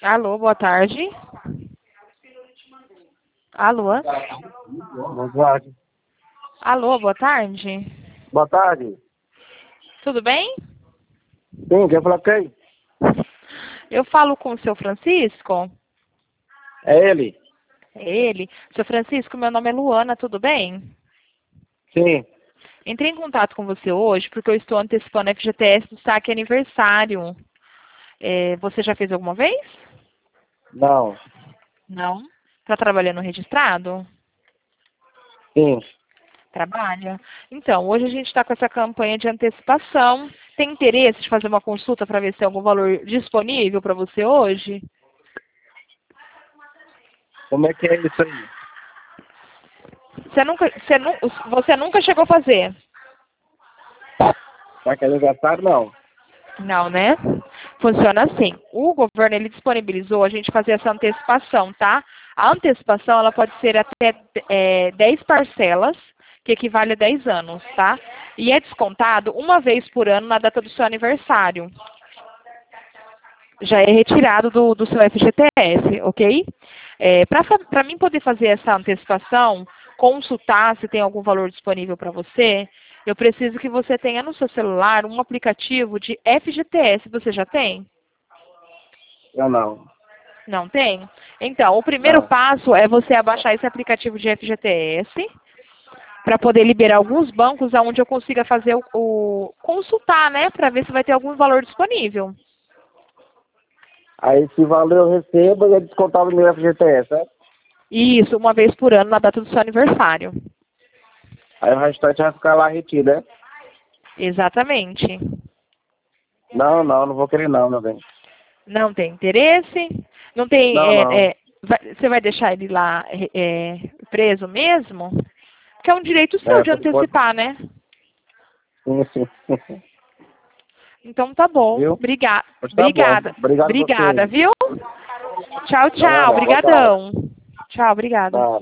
Alô, boa tarde. Alô? Boa tarde. Alô, boa tarde. Boa tarde. Tudo bem? Sim, quer falar com quem? Eu falo com o seu Francisco. É ele? É ele? Seu Francisco, meu nome é Luana, tudo bem? Sim. Entrei em contato com você hoje porque eu estou antecipando a FGTS do saque aniversário. Você já fez alguma vez? Não. Não. Está trabalhando registrado? Sim. Trabalha? Então, hoje a gente está com essa campanha de antecipação. Tem interesse de fazer uma consulta para ver se tem algum valor disponível para você hoje? Como é que é isso aí? Você nunca chegou a fazer? Tá que é aniversário, não. Não, né? Funciona assim. O governo ele disponibilizou a gente fazer essa antecipação, tá? A antecipação ela pode ser até 10 parcelas, que equivale a 10 anos, tá? E é descontado uma vez por ano na data do seu aniversário. Já é retirado do seu FGTS, ok? Para mim poder fazer essa antecipação, consultar se tem algum valor disponível para você, eu preciso que você tenha no seu celular um aplicativo de FGTS. Você já tem? Eu não. Não tem? Então, o primeiro Não. passo é você abaixar esse aplicativo de FGTS para poder liberar alguns bancos onde eu consiga fazer consultar, né? Para ver se vai ter algum valor disponível. Aí esse valor eu recebo e é descontado no meu FGTS, certo? Isso, uma vez por ano na data do seu aniversário. Aí o restante vai ficar lá retido, né? Exatamente. Não vou querer não, meu bem. Não tem interesse? Não tem. Não. Você vai deixar ele lá preso mesmo? Que é um direito seu de Por enquanto. antecipar, né? Sim. Então tá bom. Viu? Mas tá bom. Obrigada. Obrigado a Obrigada, você. viu? Tchau, tchau. Nada, boa tarde. Obrigadão. Tchau, obrigada. Nada.